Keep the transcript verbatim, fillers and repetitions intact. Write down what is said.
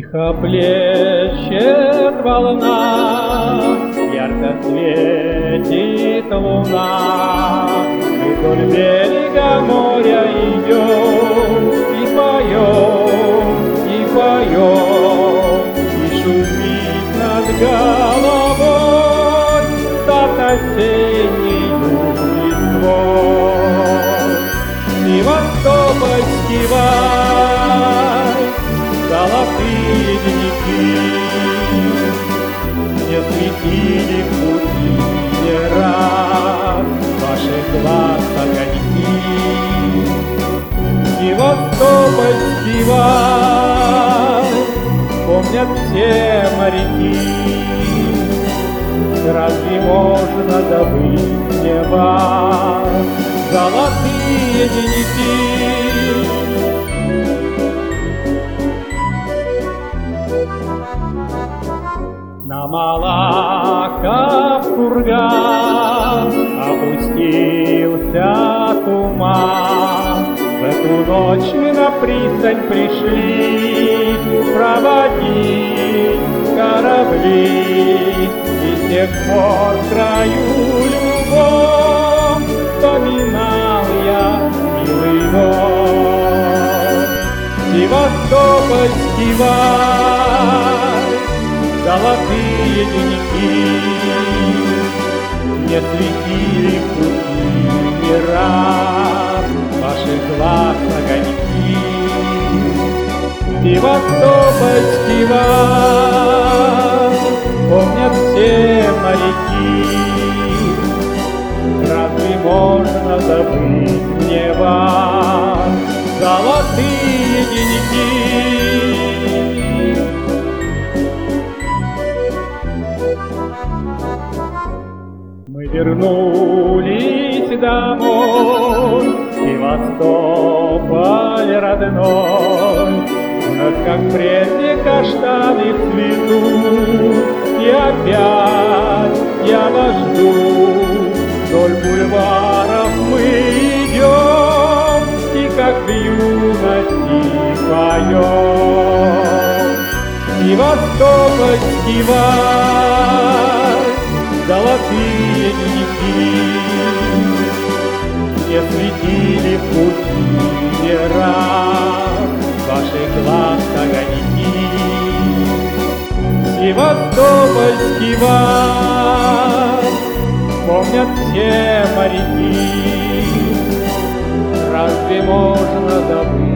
Тихо плещет волна, ярко светит луна. Мы вдоль берега моря идем и поем, и поем, и шумит над головой стад осеннею листвой. Севастопольский вай, золотые деньги, не светили в пути не раз ваших глаз огоньки. Севастопольский вай, помнят все моряки. Разве можно забыть небо золотые деньги? На Малаков курган опустился туман. В эту ночь мы на пристань пришли проводить корабли. И с тех пор в краю любовь вспоминал я милый дом. Севастопольский вай, золотые деньги, не светили в пути ни раз ваших глаз огоньки. Севастопольский вай, помнят все моряки. Разве можно забыть мне вас золотые деньги? Мы вернулись домой, Севастополь родной. Вновь, как прежде, каштаны в цвету, и опять я вас жду. Вдоль бульваров мы идем, и как в юности поем. Севастопольский вай, золотые деньги, не светили в пути ни раз ваших глаз огоньки. Севастопольский вай, помнят все моряки. Разве можно забыть